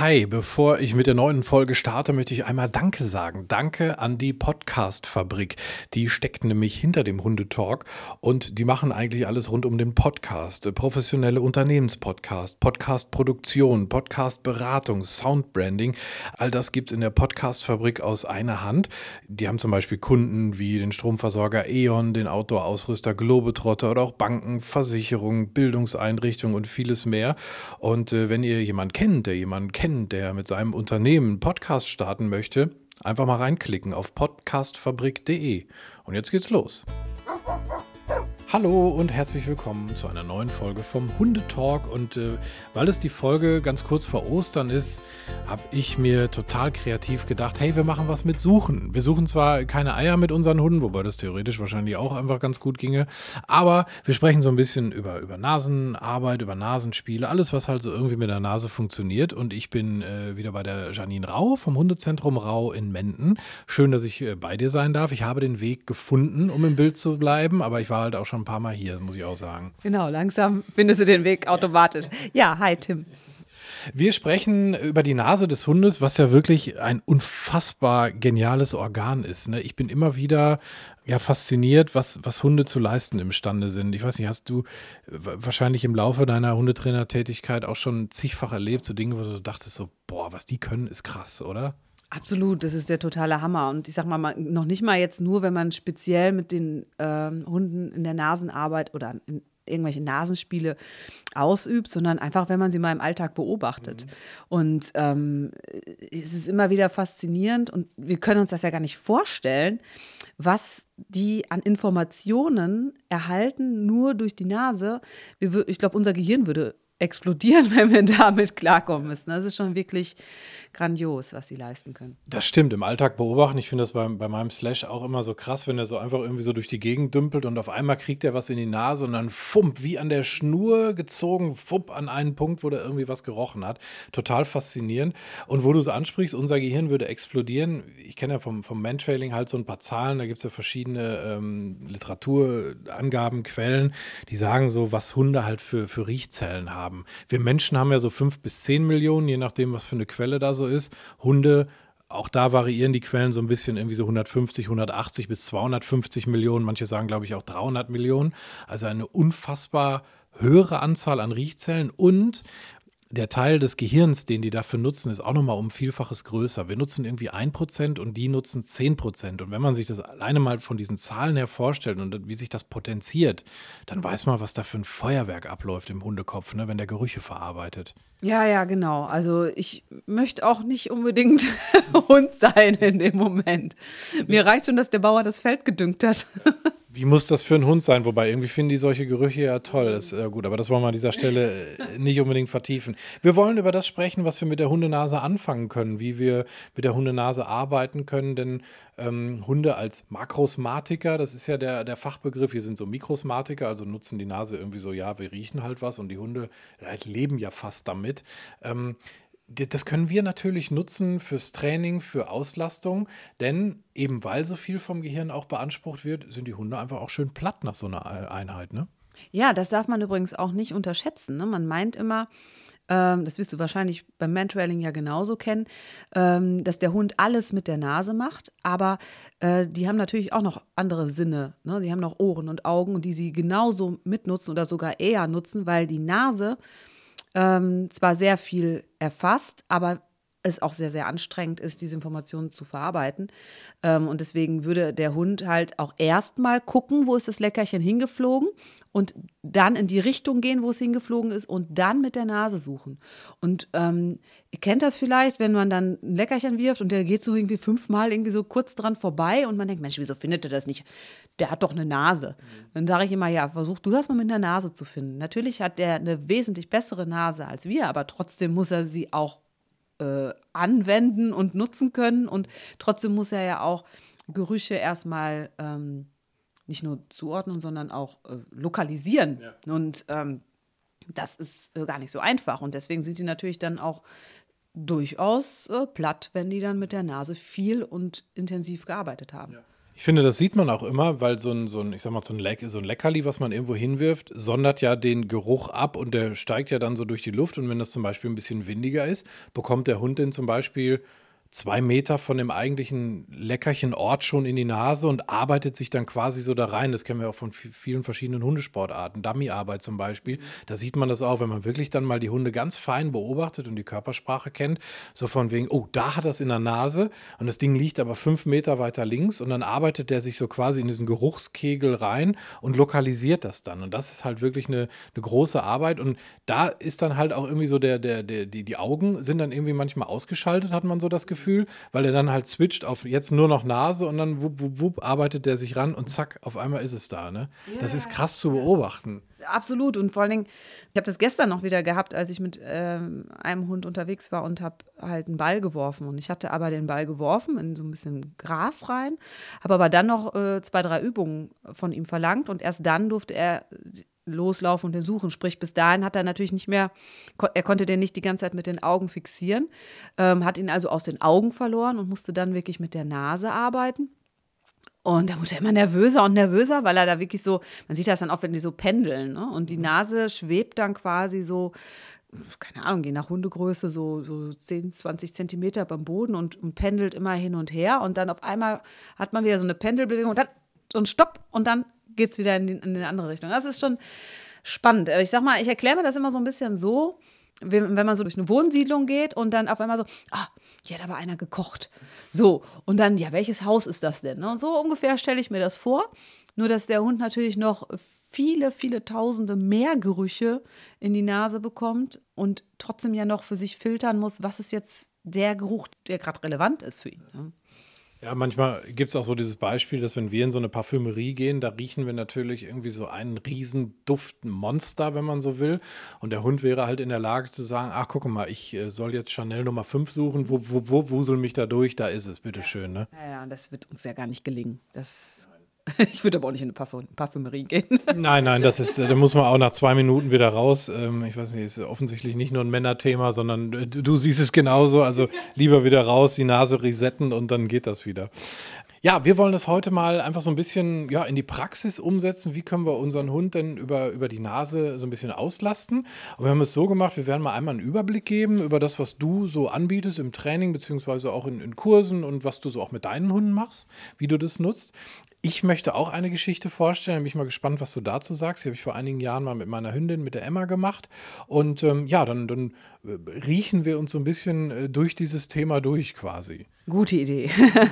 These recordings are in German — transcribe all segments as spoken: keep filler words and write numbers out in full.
Hi, bevor ich mit der neuen Folge starte, möchte ich einmal Danke sagen. Danke an die Podcast-Fabrik. Die steckt nämlich hinter dem Hundetalk und die machen eigentlich alles rund um den Podcast. Äh, Professionelle Unternehmenspodcast, Podcast-Produktion, Podcast-Beratung, Soundbranding. All das gibt's in der Podcast-Fabrik aus einer Hand. Die haben zum Beispiel Kunden wie den Stromversorger E.ON, den Outdoor-Ausrüster Globetrotter oder auch Banken, Versicherungen, Bildungseinrichtungen und vieles mehr. Und äh, wenn ihr jemanden kennt, der jemanden kennt, der mit seinem Unternehmen einen Podcast starten möchte, einfach mal reinklicken auf podcastfabrik punkt de. Und jetzt geht's los. Hallo und herzlich willkommen zu einer neuen Folge vom Hundetalk. Und äh, weil es die Folge ganz kurz vor Ostern ist, habe ich mir total kreativ gedacht, hey, wir machen was mit Suchen. Wir suchen zwar keine Eier mit unseren Hunden, wobei das theoretisch wahrscheinlich auch einfach ganz gut ginge, aber wir sprechen so ein bisschen über, über Nasenarbeit, über Nasenspiele, alles, was halt so irgendwie mit der Nase funktioniert. Und ich bin äh, wieder bei der Janine Rau vom Hundezentrum Rau in Menden. Schön, dass ich äh, bei dir sein darf. Ich habe den Weg gefunden, um im Bild zu bleiben, aber ich war halt auch schon ein paar Mal hier, muss ich auch sagen. Genau, langsam findest du den Weg automatisch. Ja, hi Tim. Wir sprechen über die Nase des Hundes, was ja wirklich ein unfassbar geniales Organ ist. Ne? Ich bin immer wieder ja, fasziniert, was, was Hunde zu leisten imstande sind. Ich weiß nicht, hast du wahrscheinlich im Laufe deiner Hundetrainertätigkeit auch schon zigfach erlebt, so Dinge, wo du dachtest, so, boah, was die können, ist krass, oder? Absolut, das ist der totale Hammer. Und ich sag mal, noch nicht mal jetzt nur, wenn man speziell mit den ähm, Hunden in der Nasenarbeit oder in irgendwelche Nasenspiele ausübt, sondern einfach, wenn man sie mal im Alltag beobachtet. Mhm. Und ähm, es ist immer wieder faszinierend und wir können uns das ja gar nicht vorstellen, was die an Informationen erhalten, nur durch die Nase. Wir, ich glaube, unser Gehirn würde explodieren, wenn wir damit klarkommen müssen. Das ist schon wirklich grandios, was sie leisten können. Das stimmt, im Alltag beobachten. Ich finde das bei, bei meinem Slash auch immer so krass, wenn er so einfach irgendwie so durch die Gegend dümpelt und auf einmal kriegt er was in die Nase und dann fump, wie an der Schnur gezogen, fupp, an einen Punkt, wo der irgendwie was gerochen hat. Total faszinierend. Und wo du es ansprichst, unser Gehirn würde explodieren. Ich kenne ja vom, vom Mantrailing halt so ein paar Zahlen, da gibt es ja verschiedene ähm, Literaturangaben, Quellen, die sagen so, was Hunde halt für, für Riechzellen haben. Wir Menschen haben ja so fünf bis zehn Millionen, je nachdem, was für eine Quelle da so ist. Hunde, auch da variieren die Quellen so ein bisschen, irgendwie so hundertfünfzig, hundertachtzig bis zweihundertfünfzig Millionen. Manche sagen, glaube ich, auch dreihundert Millionen. Also eine unfassbar höhere Anzahl an Riechzellen und der Teil des Gehirns, den die dafür nutzen, ist auch nochmal um Vielfaches größer. Wir nutzen irgendwie ein Prozent und die nutzen zehn Prozent. Und wenn man sich das alleine mal von diesen Zahlen her vorstellt und wie sich das potenziert, dann weiß man, was da für ein Feuerwerk abläuft im Hundekopf, ne, wenn der Gerüche verarbeitet. Ja, ja, genau. Also ich möchte auch nicht unbedingt Hund sein in dem Moment. Mir reicht schon, dass der Bauer das Feld gedüngt hat. Wie muss das für einen Hund sein? Wobei, irgendwie finden die solche Gerüche ja toll. Das ist äh, gut, aber das wollen wir an dieser Stelle äh, nicht unbedingt vertiefen. Wir wollen über das sprechen, was wir mit der Hundenase anfangen können, wie wir mit der Hundenase arbeiten können, denn ähm, Hunde als Makrosmatiker, das ist ja der, der Fachbegriff, wir sind so Mikrosmatiker, also nutzen die Nase irgendwie so, ja, wir riechen halt was und die Hunde halt leben ja fast damit. Ähm, Das können wir natürlich nutzen fürs Training, für Auslastung, denn eben weil so viel vom Gehirn auch beansprucht wird, sind die Hunde einfach auch schön platt nach so einer Einheit, ne? Ja, das darf man übrigens auch nicht unterschätzen. Ne? Man meint immer, ähm, das wirst du wahrscheinlich beim Mantrailing ja genauso kennen, ähm, dass der Hund alles mit der Nase macht, aber äh, die haben natürlich auch noch andere Sinne. Ne? Die haben noch Ohren und Augen, die sie genauso mitnutzen oder sogar eher nutzen, weil die Nase Ähm, zwar sehr viel erfasst, aber es auch sehr, sehr anstrengend ist, diese Informationen zu verarbeiten. Ähm, und deswegen würde der Hund halt auch erstmal gucken, wo ist das Leckerchen hingeflogen und dann in die Richtung gehen, wo es hingeflogen ist und dann mit der Nase suchen. Und ähm, ihr kennt das vielleicht, wenn man dann ein Leckerchen wirft und der geht so irgendwie fünfmal irgendwie so kurz dran vorbei und man denkt, Mensch, wieso findet er das nicht? Der hat doch eine Nase. Mhm. Dann sage ich immer, ja, versuch du das mal mit einer Nase zu finden. Natürlich hat der eine wesentlich bessere Nase als wir, aber trotzdem muss er sie auch äh, anwenden und nutzen können und trotzdem muss er ja auch Gerüche erstmal ähm, nicht nur zuordnen, sondern auch äh, lokalisieren. Ja. Und ähm, das ist äh, gar nicht so einfach und deswegen sind die natürlich dann auch durchaus äh, platt, wenn die dann mit der Nase viel und intensiv gearbeitet haben. Ja. Ich finde, das sieht man auch immer, weil so ein, so ein, ich sag mal, so ein, Leck, so ein Leckerli, was man irgendwo hinwirft, sondert ja den Geruch ab und der steigt ja dann so durch die Luft. Und wenn das zum Beispiel ein bisschen windiger ist, bekommt der Hund den zum Beispiel zwei Meter von dem eigentlichen leckerchen Ort schon in die Nase und arbeitet sich dann quasi so da rein. Das kennen wir auch von vi- vielen verschiedenen Hundesportarten. Dummyarbeit zum Beispiel. Da sieht man das auch, wenn man wirklich dann mal die Hunde ganz fein beobachtet und die Körpersprache kennt. So von wegen, oh, da hat er es in der Nase und das Ding liegt aber fünf Meter weiter links und dann arbeitet der sich so quasi in diesen Geruchskegel rein und lokalisiert das dann. Und das ist halt wirklich eine, eine große Arbeit. Und da ist dann halt auch irgendwie so der, der, der, die, die Augen sind dann irgendwie manchmal ausgeschaltet, hat man so das Gefühl, weil er dann halt switcht auf jetzt nur noch Nase und dann wupp, wupp, wupp, arbeitet der sich ran und zack, auf einmal ist es da. Ne? Das ist krass zu beobachten. Absolut. Und vor allen Dingen, ich habe das gestern noch wieder gehabt, als ich mit ähm, einem Hund unterwegs war und habe halt einen Ball geworfen. Und ich hatte aber den Ball geworfen in so ein bisschen Gras rein, habe aber dann noch äh, zwei, drei Übungen von ihm verlangt und erst dann durfte er loslaufen und den suchen. Sprich, bis dahin hat er natürlich nicht mehr, ko- er konnte den nicht die ganze Zeit mit den Augen fixieren, ähm, hat ihn also aus den Augen verloren und musste dann wirklich mit der Nase arbeiten. Und da wurde er immer nervöser und nervöser, weil er da wirklich so, man sieht das dann auch, wenn die so pendeln, ne? Und die Nase schwebt dann quasi so, keine Ahnung, je nach Hundegröße, so, so zehn, zwanzig Zentimeter beim Boden und, und pendelt immer hin und her. Und dann auf einmal hat man wieder so eine Pendelbewegung und dann so ein Stopp und dann geht es wieder in die, in die andere Richtung. Das ist schon spannend. Ich sag mal, ich erkläre mir das immer so ein bisschen so, wenn, wenn man so durch eine Wohnsiedlung geht und dann auf einmal so, ah, hier hat aber einer gekocht. So, und dann, ja, welches Haus ist das denn? Ne? So ungefähr stelle ich mir das vor. Nur, dass der Hund natürlich noch viele, viele Tausende mehr Gerüche in die Nase bekommt und trotzdem ja noch für sich filtern muss, was ist jetzt der Geruch, der gerade relevant ist für ihn. Ne? Ja, manchmal gibt es auch so dieses Beispiel, dass wenn wir in so eine Parfümerie gehen, da riechen wir natürlich irgendwie so einen riesen Duftmonster, wenn man so will. Und der Hund wäre halt in der Lage zu sagen, ach, guck mal, ich äh, soll jetzt Chanel Nummer fünf suchen, wo, wo, wo wusel mich da durch, da ist es, bitteschön. Ne? Ja, ja, das wird uns ja gar nicht gelingen. Das, ich würde aber auch nicht in eine Parfü Parfümerie gehen. Nein, nein, das ist, äh, da muss man auch nach zwei Minuten wieder raus. Ähm, ich weiß nicht, ist offensichtlich nicht nur ein Männerthema, sondern äh, du, du siehst es genauso. Also lieber wieder raus, die Nase resetten und dann geht das wieder. Ja, wir wollen das heute mal einfach so ein bisschen ja, in die Praxis umsetzen. Wie können wir unseren Hund denn über, über die Nase so ein bisschen auslasten? Und wir haben es so gemacht, wir werden mal einmal einen Überblick geben über das, was du so anbietest im Training, beziehungsweise auch in, in Kursen und was du so auch mit deinen Hunden machst, wie du das nutzt. Ich möchte auch eine Geschichte vorstellen. Bin ich mal gespannt, was du dazu sagst. Die habe ich vor einigen Jahren mal mit meiner Hündin, mit der Emma gemacht. Und ähm, ja, dann, dann äh, riechen wir uns so ein bisschen äh, durch dieses Thema durch quasi. Gute Idee.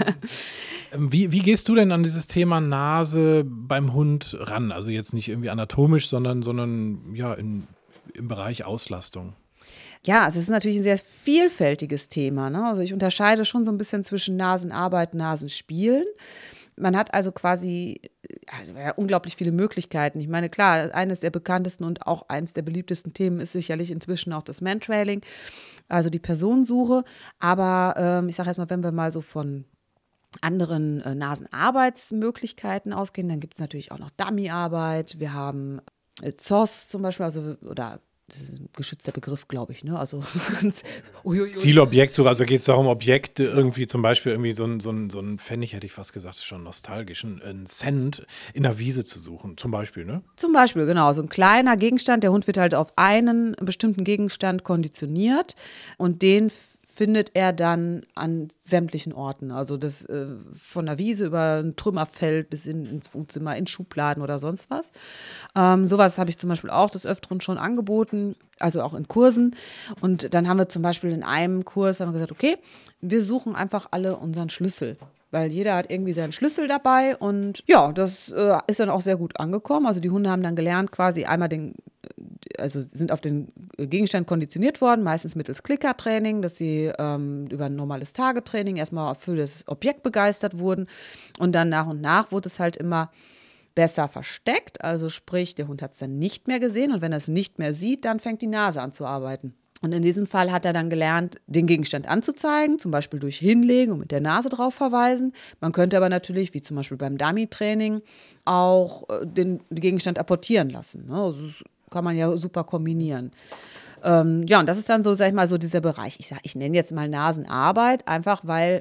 Ähm, Wie, wie gehst du denn an dieses Thema Nase beim Hund ran? Also jetzt nicht irgendwie anatomisch, sondern, sondern ja, in, im Bereich Auslastung. Ja, also es ist natürlich ein sehr vielfältiges Thema. Ne? Also ich unterscheide schon so ein bisschen zwischen Nasenarbeit, Nasenspielen. Man hat also quasi also ja, unglaublich viele Möglichkeiten. Ich meine, klar, eines der bekanntesten und auch eines der beliebtesten Themen ist sicherlich inzwischen auch das Mantrailing, also die Personensuche. Aber ähm, ich sage jetzt mal, wenn wir mal so von anderen äh, Nasenarbeitsmöglichkeiten ausgehen, dann gibt es natürlich auch noch Dummyarbeit. Wir haben äh, Z O S zum Beispiel, also oder das ist ein geschützter Begriff, glaube ich, ne? Also uiuiui. Zielobjektsuche, also geht es darum, Objekte irgendwie, zum Beispiel irgendwie so ein, so ein, so ein Pfennig, hätte ich fast gesagt, ist schon nostalgisch, ein, ein Cent in der Wiese zu suchen, zum Beispiel, ne? Zum Beispiel, genau, so ein kleiner Gegenstand. Der Hund wird halt auf einen bestimmten Gegenstand konditioniert und den f- findet er dann an sämtlichen Orten. Also das äh, von der Wiese über ein Trümmerfeld bis in, ins Wohnzimmer, in Schubladen oder sonst was. Ähm, sowas habe ich zum Beispiel auch des Öfteren schon angeboten, also auch in Kursen. Und dann haben wir zum Beispiel in einem Kurs haben wir gesagt, okay, wir suchen einfach alle unseren Schlüssel. Weil jeder hat irgendwie seinen Schlüssel dabei und ja, das äh, ist dann auch sehr gut angekommen. Also die Hunde haben dann gelernt, quasi einmal den, also sind auf den Gegenstand konditioniert worden, meistens mittels Klickertraining, dass sie ähm, über ein normales Tagetraining erstmal für das Objekt begeistert wurden und dann nach und nach wurde es halt immer besser versteckt. Also sprich, der Hund hat es dann nicht mehr gesehen und wenn er es nicht mehr sieht, dann fängt die Nase an zu arbeiten. Und in diesem Fall hat er dann gelernt, den Gegenstand anzuzeigen, zum Beispiel durch Hinlegen und mit der Nase drauf verweisen. Man könnte aber natürlich, wie zum Beispiel beim Dummy-Training, auch äh, den, den Gegenstand apportieren lassen. Ne? Also das kann man ja super kombinieren. Ähm, ja, und das ist dann so, sag ich mal, so dieser Bereich. Ich sag, ich nenne jetzt mal Nasenarbeit, einfach weil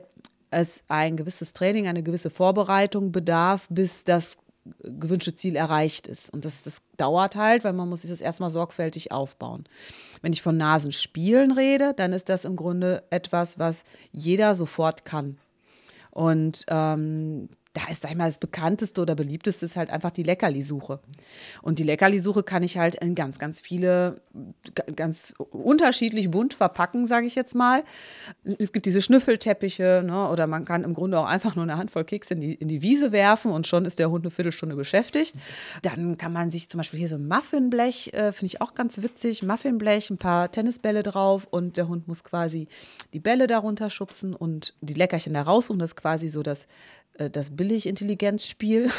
es ein gewisses Training, eine gewisse Vorbereitung bedarf, bis das gewünschte Ziel erreicht ist. Und das, das dauert halt, weil man muss sich das erstmal sorgfältig aufbauen. Wenn ich von Nasenspielen rede, dann ist das im Grunde etwas, was jeder sofort kann. Und ähm, da ist, sag ich mal, das bekannteste oder beliebteste ist halt einfach die Leckerlisuche. Und die Leckerlisuche kann ich halt in ganz, ganz viele, ganz unterschiedlich bunt verpacken, sage ich jetzt mal. Es gibt diese Schnüffelteppiche, ne, oder man kann im Grunde auch einfach nur eine Handvoll Kekse in die, in die Wiese werfen und schon ist der Hund eine Viertelstunde beschäftigt. Dann kann man sich zum Beispiel hier so ein Muffinblech, äh, finde ich auch ganz witzig, Muffinblech, ein paar Tennisbälle drauf und der Hund muss quasi die Bälle darunter schubsen und die Leckerchen da raus und das ist quasi so das das Billig-Intelligenzspiel.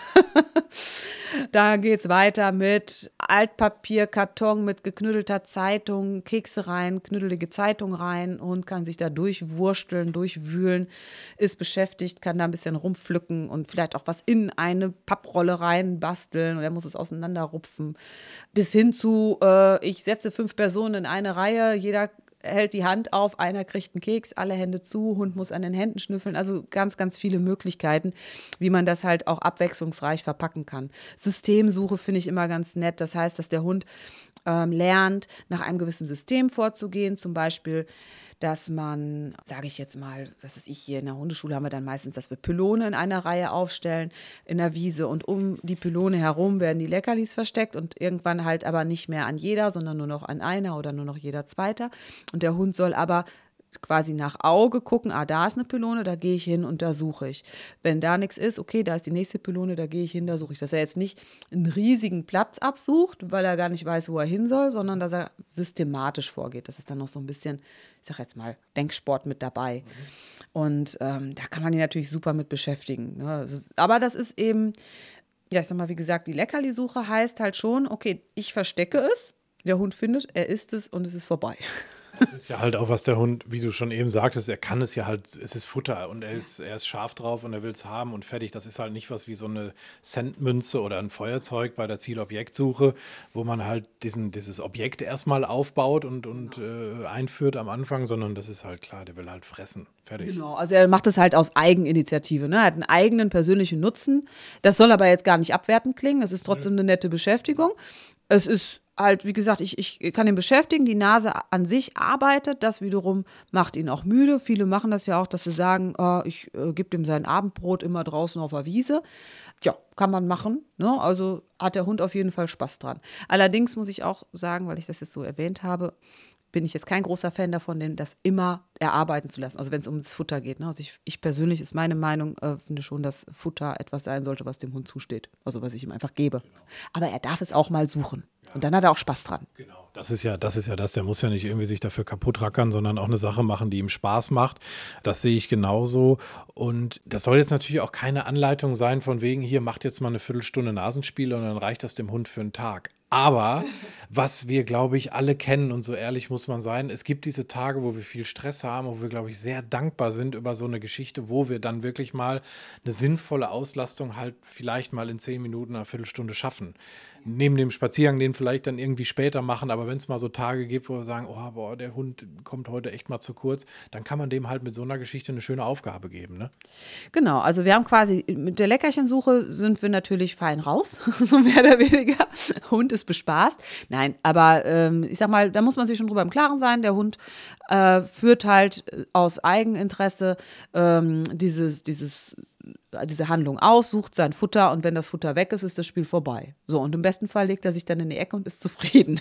Da geht es weiter mit Altpapier, Karton mit geknüttelter Zeitung, Kekse rein, knüttelige Zeitung rein und kann sich da durchwursteln, durchwühlen, ist beschäftigt, kann da ein bisschen rumpflücken und vielleicht auch was in eine Papprolle rein basteln und er muss es auseinanderrupfen. Bis hin zu, äh, ich setze fünf Personen in eine Reihe, jeder hält die Hand auf, einer kriegt einen Keks, alle Hände zu, Hund muss an den Händen schnüffeln. Also ganz, ganz viele Möglichkeiten, wie man das halt auch abwechslungsreich verpacken kann. Systemsuche finde ich immer ganz nett. Das heißt, dass der Hund ähm, lernt, nach einem gewissen System vorzugehen. Zum Beispiel, dass man, sage ich jetzt mal, was weiß ich, hier in der Hundeschule haben wir dann meistens, dass wir Pylone in einer Reihe aufstellen in der Wiese und um die Pylone herum werden die Leckerlis versteckt und irgendwann halt aber nicht mehr an jeder, sondern nur noch an einer oder nur noch jeder Zweiter. Und der Hund soll aber quasi nach Auge gucken, ah, da ist eine Pylone, da gehe ich hin und da suche ich. Wenn da nichts ist, okay, da ist die nächste Pylone, da gehe ich hin, da suche ich. Dass er jetzt nicht einen riesigen Platz absucht, weil er gar nicht weiß, wo er hin soll, sondern dass er systematisch vorgeht. Das ist dann noch so ein bisschen, ich sag jetzt mal, Denksport mit dabei. Mhm. Und ähm, da kann man ihn natürlich super mit beschäftigen. Ne? Aber das ist eben, ja, ich sag mal, wie gesagt, die Leckerlisuche heißt halt schon, okay, ich verstecke es, der Hund findet, er isst es und es ist vorbei. Das ist ja halt auch, was der Hund, wie du schon eben sagtest, er kann es ja halt, es ist Futter und er ist, er ist scharf drauf und er will es haben und fertig. Das ist halt nicht was wie so eine Centmünze oder ein Feuerzeug bei der Zielobjektsuche, wo man halt diesen, dieses Objekt erstmal aufbaut und, und äh, einführt am Anfang, sondern das ist halt klar, der will halt fressen. Fertig. Genau, also er macht es halt aus Eigeninitiative, ne? Er hat einen eigenen persönlichen Nutzen. Das soll aber jetzt gar nicht abwertend klingen, es ist trotzdem eine nette Beschäftigung. Es ist halt, wie gesagt, ich, ich kann ihn beschäftigen, die Nase an sich arbeitet, das wiederum macht ihn auch müde. Viele machen das ja auch, dass sie sagen, äh, ich äh, gebe ihm sein Abendbrot immer draußen auf der Wiese. Ja, kann man machen, ne? Also hat der Hund auf jeden Fall Spaß dran. Allerdings muss ich auch sagen, weil ich das jetzt so erwähnt habe, bin ich jetzt kein großer Fan davon, das immer erarbeiten zu lassen. Also wenn es um das Futter geht. Ne? Also ich, ich persönlich ist meine Meinung, äh, finde schon, dass Futter etwas sein sollte, was dem Hund zusteht. Also was ich ihm einfach gebe. Genau. Aber er darf es auch mal suchen. Ja. Und dann hat er auch Spaß dran. Genau. Das ist ja, das ist ja das. Der muss ja nicht irgendwie sich dafür kaputt rackern, sondern auch eine Sache machen, die ihm Spaß macht. Das sehe ich genauso. Und das soll jetzt natürlich auch keine Anleitung sein von wegen, hier macht jetzt mal eine Viertelstunde Nasenspiele und dann reicht das dem Hund für einen Tag. Aber was wir, glaube ich, alle kennen und so ehrlich muss man sein, es gibt diese Tage, wo wir viel Stress haben, wo wir, glaube ich, sehr dankbar sind über so eine Geschichte, wo wir dann wirklich mal eine sinnvolle Auslastung halt vielleicht mal in zehn Minuten, eine Viertelstunde schaffen. Neben dem Spaziergang den vielleicht dann irgendwie später machen, aber wenn es mal so Tage gibt, wo wir sagen, oh, boah, der Hund kommt heute echt mal zu kurz, dann kann man dem halt mit so einer Geschichte eine schöne Aufgabe geben, ne? Genau, also wir haben quasi, mit der Leckerchensuche sind wir natürlich fein raus, so mehr oder weniger. Hund ist bespaßt. Nein, aber ähm, ich sag mal, da muss man sich schon drüber im Klaren sein, der Hund äh, führt halt aus Eigeninteresse ähm, dieses, dieses diese Handlung aus, sucht sein Futter und wenn das Futter weg ist, ist das Spiel vorbei. So, und im besten Fall legt er sich dann in die Ecke und ist zufrieden.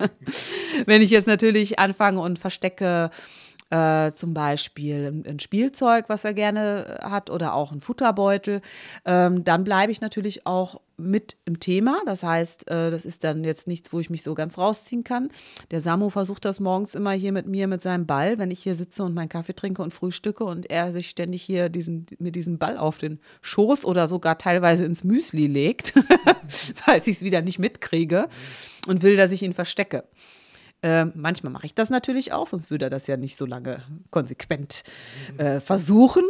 Wenn ich jetzt natürlich anfange und verstecke äh, zum Beispiel ein, ein Spielzeug, was er gerne hat oder auch ein Futterbeutel, ähm, dann bleibe ich natürlich auch mit im Thema. Das heißt, äh, das ist dann jetzt nichts, wo ich mich so ganz rausziehen kann. Der Samu versucht das morgens immer hier mit mir mit seinem Ball, wenn ich hier sitze und meinen Kaffee trinke und frühstücke und er sich ständig hier diesen, mit diesem Ball auf den Schoß oder sogar teilweise ins Müsli legt, weil ich es wieder nicht mitkriege und will, dass ich ihn verstecke. Äh, manchmal mache ich das natürlich auch, sonst würde er das ja nicht so lange konsequent äh, versuchen.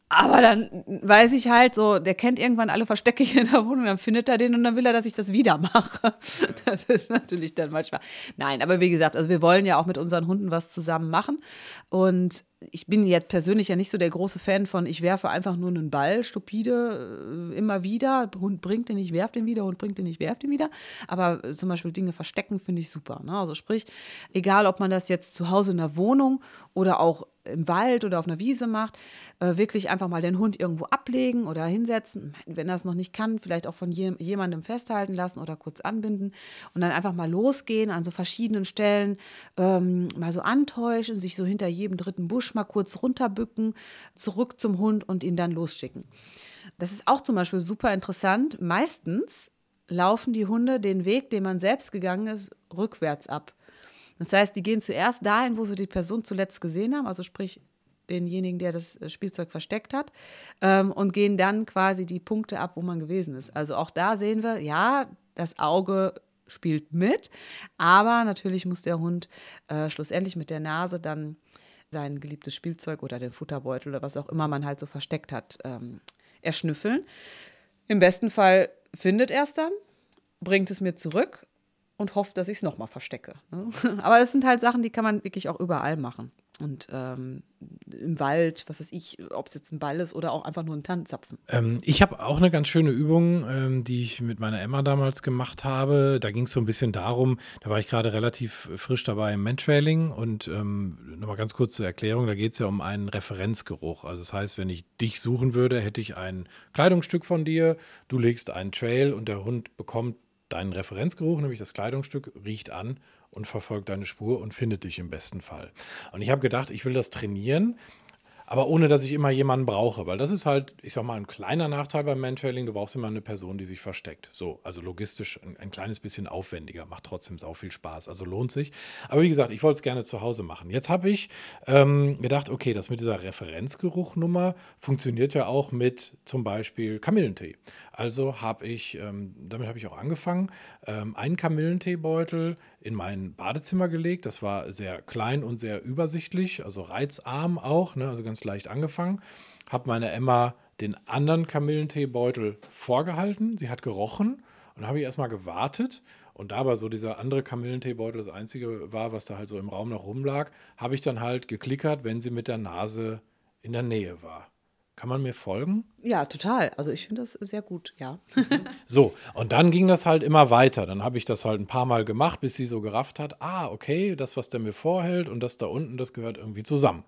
Aber dann weiß ich halt so, der kennt irgendwann alle Verstecke hier in der Wohnung, dann findet er den und dann will er, dass ich das wieder mache. Das ist natürlich dann manchmal. Nein, aber wie gesagt, also wir wollen ja auch mit unseren Hunden was zusammen machen. Und ich bin jetzt persönlich ja nicht so der große Fan von, ich werfe einfach nur einen Ball, stupide, äh, immer wieder. Hund bringt den, ich werfe den wieder, Hund bringt den, ich werfe den wieder. Aber äh, zum Beispiel Dinge verstecken finde ich super. Ne? Also sprich, egal ob man das jetzt zu Hause in der Wohnung oder auch im Wald oder auf einer Wiese macht, äh, wirklich einfach mal den Hund irgendwo ablegen oder hinsetzen. Wenn er es noch nicht kann, vielleicht auch von je- jemandem festhalten lassen oder kurz anbinden und dann einfach mal losgehen an so verschiedenen Stellen, ähm, mal so antäuschen, sich so hinter jedem dritten Busch mal kurz runterbücken, zurück zum Hund und ihn dann losschicken. Das ist auch zum Beispiel super interessant. Meistens laufen die Hunde den Weg, den man selbst gegangen ist, rückwärts ab. Das heißt, die gehen zuerst dahin, wo sie die Person zuletzt gesehen haben, also sprich denjenigen, der das Spielzeug versteckt hat, ähm, und gehen dann quasi die Punkte ab, wo man gewesen ist. Also auch da sehen wir, ja, das Auge spielt mit, aber natürlich muss der Hund äh, schlussendlich mit der Nase dann sein geliebtes Spielzeug oder den Futterbeutel oder was auch immer man halt so versteckt hat, ähm, erschnüffeln. Im besten Fall findet er es dann, bringt es mir zurück und hofft, dass ich es nochmal verstecke. Ne? Aber es sind halt Sachen, die kann man wirklich auch überall machen. Und ähm, im Wald, was weiß ich, ob es jetzt ein Ball ist oder auch einfach nur ein Tannenzapfen. Ähm, ich habe auch eine ganz schöne Übung, ähm, die ich mit meiner Emma damals gemacht habe. Da ging es so ein bisschen darum, da war ich gerade relativ frisch dabei im Mantrailing und ähm, nochmal ganz kurz zur Erklärung, da geht es ja um einen Referenzgeruch. Also das heißt, wenn ich dich suchen würde, hätte ich ein Kleidungsstück von dir, du legst einen Trail und der Hund bekommt deinen Referenzgeruch, nämlich das Kleidungsstück, riecht an und verfolgt deine Spur und findet dich im besten Fall. Und ich habe gedacht, ich will das trainieren, aber ohne, dass ich immer jemanden brauche, weil das ist halt, ich sag mal, ein kleiner Nachteil beim Mantrailing. Du brauchst immer eine Person, die sich versteckt. So, also logistisch ein, ein kleines bisschen aufwendiger, macht trotzdem sau viel Spaß, also lohnt sich. Aber wie gesagt, ich wollte es gerne zu Hause machen. Jetzt habe ich ähm, gedacht, okay, das mit dieser Referenzgeruchnummer funktioniert ja auch mit zum Beispiel Kamillentee. Also habe ich, ähm, damit habe ich auch angefangen, ähm, einen Kamillenteebeutel in mein Badezimmer gelegt. Das war sehr klein und sehr übersichtlich, also reizarm auch, ne, also ganz leicht angefangen. Habe meiner Emma den anderen Kamillenteebeutel vorgehalten. Sie hat gerochen und habe ich erstmal gewartet. Und da aber so dieser andere Kamillenteebeutel das einzige war, was da halt so im Raum noch rumlag, habe ich dann halt geklickert, wenn sie mit der Nase in der Nähe war. Kann man mir folgen? Ja, total. Also ich finde das sehr gut, ja. So, und dann ging das halt immer weiter. Dann habe ich das halt ein paar Mal gemacht, bis sie so gerafft hat, ah, okay, das, was der mir vorhält und das da unten, das gehört irgendwie zusammen.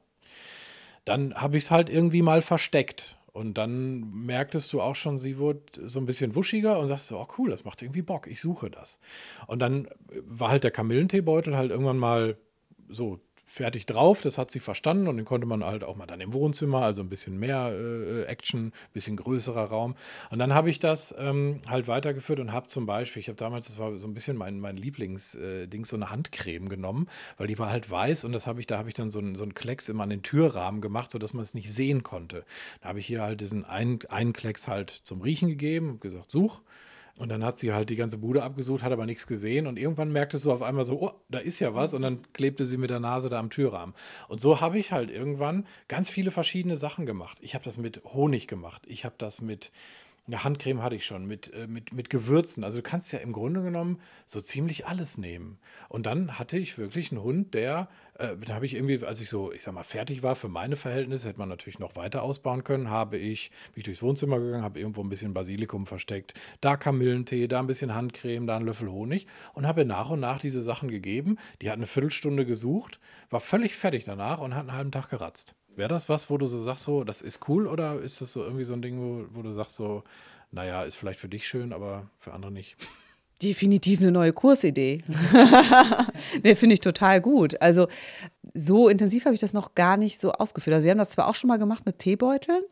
Dann habe ich es halt irgendwie mal versteckt. Und dann merktest du auch schon, sie wurde so ein bisschen wuschiger und sagst so, oh cool, das macht irgendwie Bock, ich suche das. Und dann war halt der Kamillenteebeutel halt irgendwann mal so fertig drauf, das hat sie verstanden und den konnte man halt auch mal dann im Wohnzimmer, also ein bisschen mehr äh, Action, ein bisschen größerer Raum. Und dann habe ich das ähm, halt weitergeführt und habe zum Beispiel, ich habe damals, das war so ein bisschen mein, mein Lieblingsding, so eine Handcreme genommen, weil die war halt weiß und das habe ich, da habe ich dann so einen, so einen Klecks immer an den Türrahmen gemacht, sodass man es nicht sehen konnte. Da habe ich hier halt diesen einen, einen Klecks halt zum Riechen gegeben und gesagt, such. Und dann hat sie halt die ganze Bude abgesucht, hat aber nichts gesehen. Und irgendwann merktest du auf einmal so, oh, da ist ja was. Und dann klebte sie mit der Nase da am Türrahmen. Und so habe ich halt irgendwann ganz viele verschiedene Sachen gemacht. Ich habe das mit Honig gemacht. Ich habe das mit, eine Handcreme hatte ich schon, mit, äh, mit, mit Gewürzen. Also du kannst ja im Grunde genommen so ziemlich alles nehmen. Und dann hatte ich wirklich einen Hund, der, äh, da habe ich irgendwie, als ich so, ich sag mal, fertig war für meine Verhältnisse, hätte man natürlich noch weiter ausbauen können, habe ich, bin ich durchs Wohnzimmer gegangen, habe irgendwo ein bisschen Basilikum versteckt, da Kamillentee, da ein bisschen Handcreme, da ein Löffel Honig und habe nach und nach diese Sachen gegeben. Die hat eine Viertelstunde gesucht, war völlig fertig danach und hat einen halben Tag geratzt. Wäre das was, wo du so sagst, so, das ist cool, oder ist das so irgendwie so ein Ding, wo, wo du sagst, so, naja, ist vielleicht für dich schön, aber für andere nicht? Definitiv eine neue Kursidee. Ne, finde ich total gut. Also so intensiv habe ich das noch gar nicht so ausgeführt. Also wir haben das zwar auch schon mal gemacht mit Teebeuteln,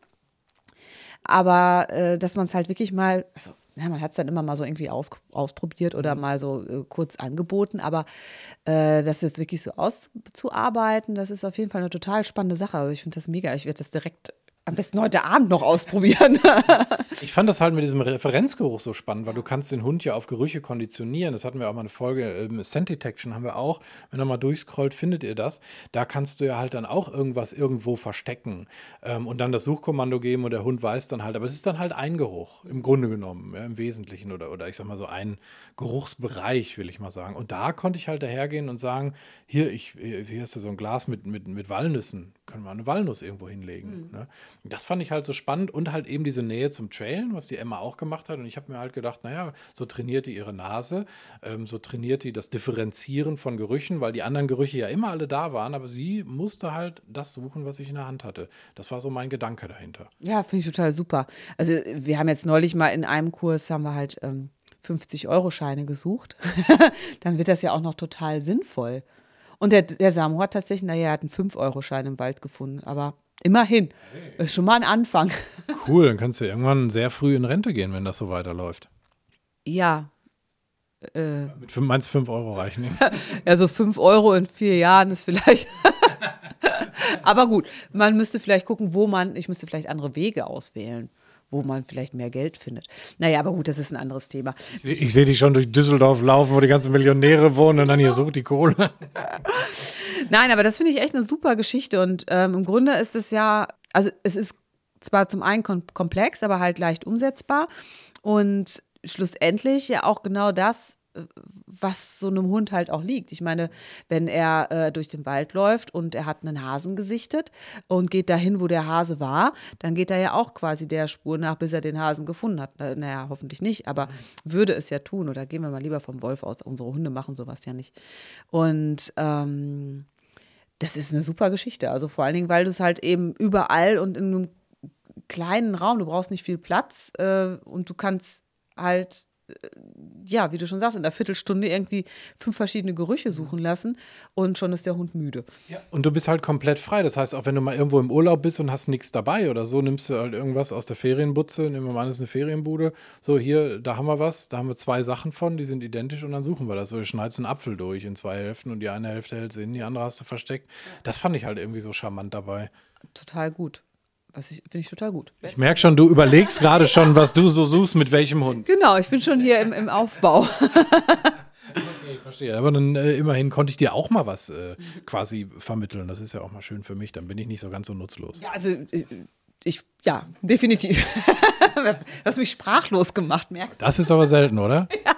aber äh, dass man es halt wirklich mal, also ja, man hat es dann immer mal so irgendwie aus, ausprobiert oder mal so äh, kurz angeboten, aber äh, das jetzt wirklich so auszuarbeiten, das ist auf jeden Fall eine total spannende Sache. Also ich finde das mega. Ich werde das direkt am besten heute Abend noch ausprobieren. Ich fand das halt mit diesem Referenzgeruch so spannend, weil du kannst den Hund ja auf Gerüche konditionieren. Das hatten wir auch mal eine Folge, ähm, Scent Detection haben wir auch. Wenn ihr mal durchscrollt, findet ihr das. Da kannst du ja halt dann auch irgendwas irgendwo verstecken ähm, und dann das Suchkommando geben und der Hund weiß dann halt. Aber es ist dann halt ein Geruch, im Grunde genommen, ja, im Wesentlichen. Oder, oder ich sag mal so ein Geruchsbereich, will ich mal sagen. Und da konnte ich halt dahergehen und sagen, hier, ich, hier ist ja so ein Glas mit, mit, mit Walnüssen. Können wir eine Walnuss irgendwo hinlegen. Mhm. Ne? Das fand ich halt so spannend und halt eben diese Nähe zum Trailen, was die Emma auch gemacht hat. Und ich habe mir halt gedacht, naja, so trainiert die ihre Nase, ähm, so trainiert die das Differenzieren von Gerüchen, weil die anderen Gerüche ja immer alle da waren, aber sie musste halt das suchen, was ich in der Hand hatte. Das war so mein Gedanke dahinter. Ja, finde ich total super. Also wir haben jetzt neulich mal in einem Kurs, haben wir halt ähm, fünfzig-Euro-Scheine gesucht. Dann wird das ja auch noch total sinnvoll. Und der, der Samu hat tatsächlich, naja, er hat einen fünf-Euro-Schein im Wald gefunden, aber immerhin, hey. Ist schon mal ein Anfang. Cool, dann kannst du irgendwann sehr früh in Rente gehen, wenn das so weiterläuft. Ja. Äh, Mit fünf, meinst du fünf Euro reichen? Also fünf Euro in vier Jahren ist vielleicht. Aber gut, man müsste vielleicht gucken, wo man, ich müsste vielleicht andere Wege auswählen, wo man vielleicht mehr Geld findet. Naja, aber gut, das ist ein anderes Thema. Ich, ich sehe dich schon durch Düsseldorf laufen, wo die ganzen Millionäre wohnen und dann hier so die Kohle. Nein, aber das finde ich echt eine super Geschichte und ähm, im Grunde ist es ja, also es ist zwar zum einen kom- komplex, aber halt leicht umsetzbar und schlussendlich ja auch genau das, was so einem Hund halt auch liegt. Ich meine, wenn er äh, durch den Wald läuft und er hat einen Hasen gesichtet und geht dahin, wo der Hase war, dann geht er ja auch quasi der Spur nach, bis er den Hasen gefunden hat. Na, naja, hoffentlich nicht, aber würde es ja tun. Oder gehen wir mal lieber vom Wolf aus. Unsere Hunde machen sowas ja nicht. Und ähm, das ist eine super Geschichte. Also vor allen Dingen, weil du es halt eben überall und in einem kleinen Raum, du brauchst nicht viel Platz äh, und du kannst halt ja, wie du schon sagst, in einer Viertelstunde irgendwie fünf verschiedene Gerüche suchen lassen und schon ist der Hund müde. Ja. Und du bist halt komplett frei. Das heißt, auch wenn du mal irgendwo im Urlaub bist und hast nichts dabei oder so, nimmst du halt irgendwas aus der Ferienbutze, nehmen wir mal an, das ist eine Ferienbude. So, hier, da haben wir was, da haben wir zwei Sachen von, die sind identisch und dann suchen wir das. So, du schneidest einen Apfel durch in zwei Hälften und die eine Hälfte hältst du in, die andere hast du versteckt. Das fand ich halt irgendwie so charmant dabei. Total gut. Was ich, finde ich total gut. Ich merke schon, du überlegst gerade schon, was du so suchst, mit welchem Hund. Genau, ich bin schon hier im, im Aufbau. Okay, verstehe. Aber dann äh, immerhin konnte ich dir auch mal was äh, quasi vermitteln. Das ist ja auch mal schön für mich. Dann bin ich nicht so ganz so nutzlos. Ja, also ich, ja, definitiv. Du hast mich sprachlos gemacht, merkst du? Das ist aber selten, oder? Ja.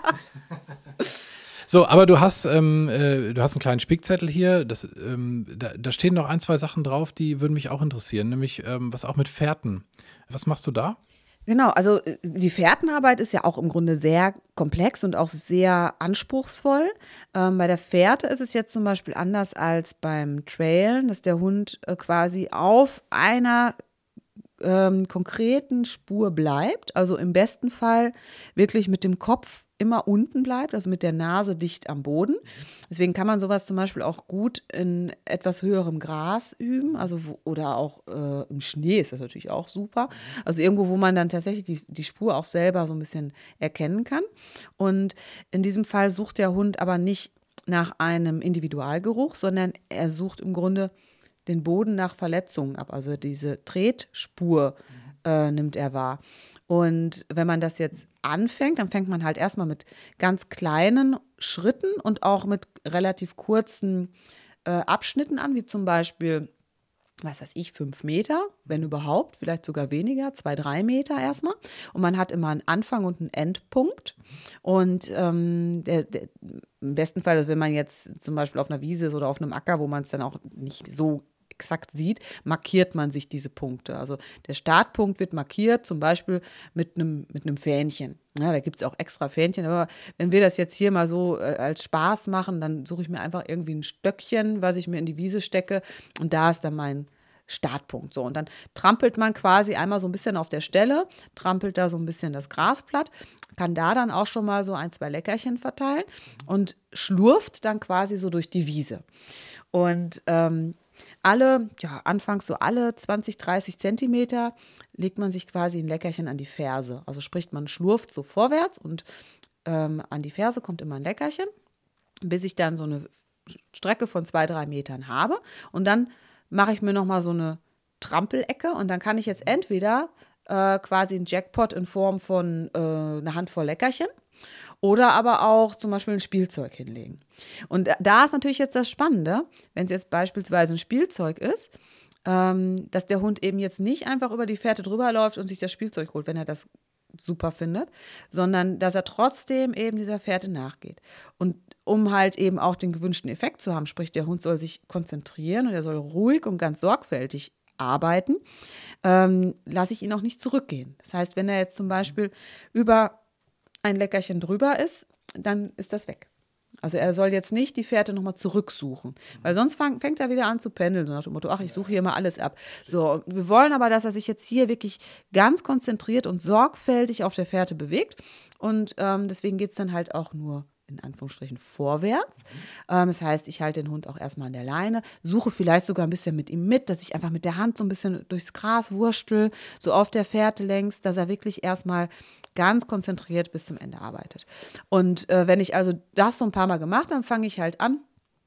So, aber du hast, ähm, äh, du hast einen kleinen Spickzettel hier. Das, ähm, da, da stehen noch ein, zwei Sachen drauf, die würden mich auch interessieren. Nämlich, ähm, was auch mit Fährten. Was machst du da? Genau, also die Fährtenarbeit ist ja auch im Grunde sehr komplex und auch sehr anspruchsvoll. Ähm, bei der Fährte ist es jetzt zum Beispiel anders als beim Trailen, dass der Hund äh, quasi auf einer ähm, konkreten Spur bleibt. Also im besten Fall wirklich mit dem Kopf immer unten bleibt, also mit der Nase dicht am Boden. Deswegen kann man sowas zum Beispiel auch gut in etwas höherem Gras üben, also wo, oder auch äh, im Schnee ist das natürlich auch super. Also irgendwo, wo man dann tatsächlich die, die Spur auch selber so ein bisschen erkennen kann. Und in diesem Fall sucht der Hund aber nicht nach einem Individualgeruch, sondern er sucht im Grunde den Boden nach Verletzungen ab. Also diese Tretspur äh, nimmt er wahr. Und wenn man das jetzt anfängt, dann fängt man halt erstmal mit ganz kleinen Schritten und auch mit relativ kurzen äh, Abschnitten an, wie zum Beispiel, was weiß ich, fünf Meter, wenn überhaupt, vielleicht sogar weniger, zwei, drei Meter erstmal. Und man hat immer einen Anfang und einen Endpunkt. Und ähm, der, der, im besten Fall, also wenn man jetzt zum Beispiel auf einer Wiese ist oder auf einem Acker, wo man es dann auch nicht so exakt sieht, markiert man sich diese Punkte. Also der Startpunkt wird markiert, zum Beispiel mit einem mit einem Fähnchen. Ja, da gibt es auch extra Fähnchen, aber wenn wir das jetzt hier mal so äh, als Spaß machen, dann suche ich mir einfach irgendwie ein Stöckchen, was ich mir in die Wiese stecke und da ist dann mein Startpunkt. So, und dann trampelt man quasi einmal so ein bisschen auf der Stelle, trampelt da so ein bisschen das Gras platt, kann da dann auch schon mal so ein, zwei Leckerchen verteilen und schlurft dann quasi so durch die Wiese. Und ähm, alle, ja, anfangs so alle zwanzig, dreißig Zentimeter legt man sich quasi ein Leckerchen an die Ferse. Also sprich, man schlurft so vorwärts und ähm, an die Ferse kommt immer ein Leckerchen, bis ich dann so eine Strecke von zwei, drei Metern habe. Und dann mache ich mir nochmal so eine Trampelecke und dann kann ich jetzt entweder äh, quasi einen Jackpot in Form von äh, einer Handvoll Leckerchen oder aber auch zum Beispiel ein Spielzeug hinlegen. Und da ist natürlich jetzt das Spannende, wenn es jetzt beispielsweise ein Spielzeug ist, ähm, dass der Hund eben jetzt nicht einfach über die Fährte drüber läuft und sich das Spielzeug holt, wenn er das super findet, sondern dass er trotzdem eben dieser Fährte nachgeht. Und um halt eben auch den gewünschten Effekt zu haben, sprich der Hund soll sich konzentrieren und er soll ruhig und ganz sorgfältig arbeiten, ähm, lasse ich ihn auch nicht zurückgehen. Das heißt, wenn er jetzt zum Beispiel über ein Leckerchen drüber ist, dann ist das weg. Also er soll jetzt nicht die Fährte nochmal zurücksuchen, weil sonst fang, fängt er wieder an zu pendeln, so nach dem Motto, ach, ich suche hier mal alles ab. So, wir wollen aber, dass er sich jetzt hier wirklich ganz konzentriert und sorgfältig auf der Fährte bewegt und ähm, deswegen geht es dann halt auch nur in Anführungsstrichen vorwärts. Ähm, das heißt, ich halte den Hund auch erstmal an der Leine, suche vielleicht sogar ein bisschen mit ihm mit, dass ich einfach mit der Hand so ein bisschen durchs Gras wurschtel, so auf der Fährte längs, dass er wirklich erstmal ganz konzentriert bis zum Ende arbeitet. Und äh, wenn ich also das so ein paar Mal gemacht habe, dann fange ich halt an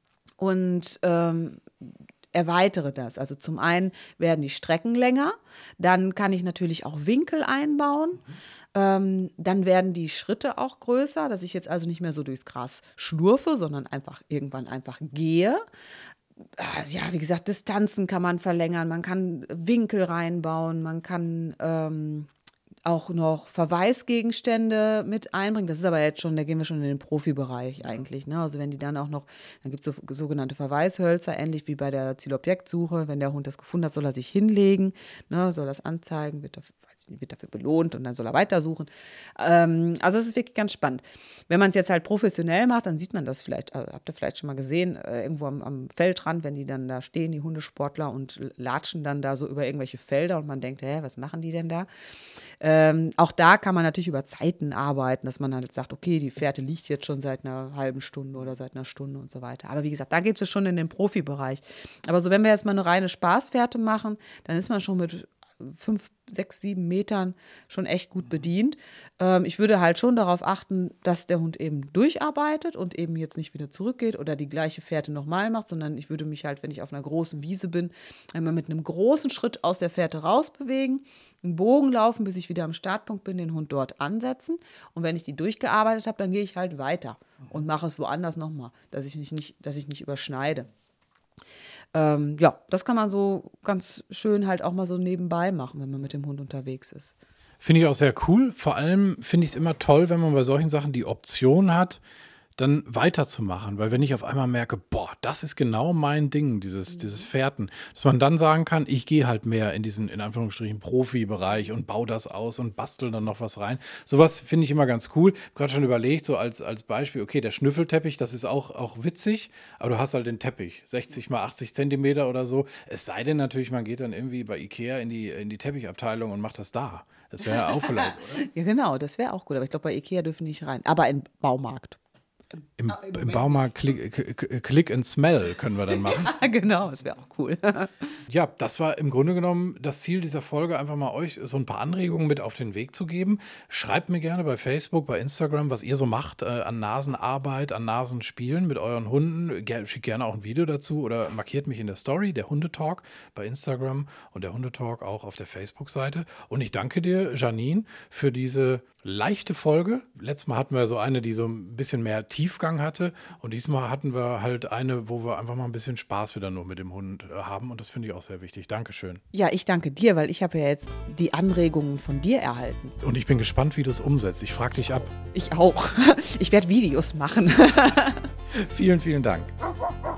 und ähm, erweitere das. Also zum einen werden die Strecken länger, dann kann ich natürlich auch Winkel einbauen, ähm, dann werden die Schritte auch größer, dass ich jetzt also nicht mehr so durchs Gras schlurfe, sondern einfach irgendwann einfach gehe. Ja, wie gesagt, Distanzen kann man verlängern, man kann Winkel reinbauen, man kann ähm, auch noch Verweisgegenstände mit einbringen. Das ist aber jetzt schon, da gehen wir schon in den Profibereich eigentlich. Ne? Also wenn die dann auch noch, dann gibt es so sogenannte Verweishölzer, ähnlich wie bei der Zielobjektsuche. Wenn der Hund das gefunden hat, soll er sich hinlegen, ne? Soll das anzeigen, wird dafür, weiß ich nicht, wird dafür belohnt und dann soll er weitersuchen. Ähm, also es ist wirklich ganz spannend. Wenn man es jetzt halt professionell macht, dann sieht man das vielleicht, also habt ihr vielleicht schon mal gesehen, äh, irgendwo am, am Feldrand, wenn die dann da stehen, die Hundesportler, und latschen dann da so über irgendwelche Felder und man denkt, hä, was machen die denn da? Ähm, auch da kann man natürlich über Zeiten arbeiten, dass man halt sagt, okay, die Fährte liegt jetzt schon seit einer halben Stunde oder seit einer Stunde und so weiter. Aber wie gesagt, da geht es schon in den Profibereich. Aber so, wenn wir jetzt mal eine reine Spaßfährte machen, dann ist man schon mit fünf, sechs, sieben Metern schon echt gut bedient. Ähm, ich würde halt schon darauf achten, dass der Hund eben durcharbeitet und eben jetzt nicht wieder zurückgeht oder die gleiche Fährte nochmal macht, sondern ich würde mich halt, wenn ich auf einer großen Wiese bin, einmal mit einem großen Schritt aus der Fährte rausbewegen, einen Bogen laufen, bis ich wieder am Startpunkt bin, den Hund dort ansetzen. Und wenn ich die durchgearbeitet habe, dann gehe ich halt weiter und mache es woanders nochmal, dass ich mich nicht, dass ich nicht überschneide. Ähm, ja, das kann man so ganz schön halt auch mal so nebenbei machen, wenn man mit dem Hund unterwegs ist. Finde ich auch sehr cool. Vor allem finde ich es immer toll, wenn man bei solchen Sachen die Option hat, dann weiterzumachen. Weil wenn ich auf einmal merke, boah, das ist genau mein Ding, dieses, dieses Fährten, dass man dann sagen kann, ich gehe halt mehr in diesen, in Anführungsstrichen, Profibereich und baue das aus und bastel dann noch was rein. Sowas finde ich immer ganz cool. Ich habe gerade schon überlegt, so als, als Beispiel, okay, der Schnüffelteppich, das ist auch, auch witzig, aber du hast halt den Teppich, sechzig mal achtzig Zentimeter oder so. Es sei denn natürlich, man geht dann irgendwie bei Ikea in die, in die Teppichabteilung und macht das da. Das wäre ja auch vielleicht, oder? Ja, genau, das wäre auch gut. Aber ich glaube, bei Ikea dürfen nicht rein. Aber im Baumarkt. Im, im Baumarkt Click, Click and Smell können wir dann machen. Ja, genau, das wäre auch cool. Ja, das war im Grunde genommen das Ziel dieser Folge, einfach mal euch so ein paar Anregungen mit auf den Weg zu geben. Schreibt mir gerne bei Facebook, bei Instagram, was ihr so macht äh, an Nasenarbeit, an Nasenspielen mit euren Hunden. Ger- Schickt gerne auch ein Video dazu oder markiert mich in der Story, der Hundetalk bei Instagram und der Hundetalk auch auf der Facebook-Seite. Und ich danke dir, Janine, für diese leichte Folge. Letztes Mal hatten wir so eine, die so ein bisschen mehr Tiefgang hatte. Und diesmal hatten wir halt eine, wo wir einfach mal ein bisschen Spaß wieder nur mit dem Hund äh, haben. Und das finde ich auch sehr wichtig. Dankeschön. Ja, ich danke dir, weil ich habe ja jetzt die Anregungen von dir erhalten. Und ich bin gespannt, wie du es umsetzt. Ich frage dich ab. Ich auch. Ich werde Videos machen. Vielen, vielen Dank.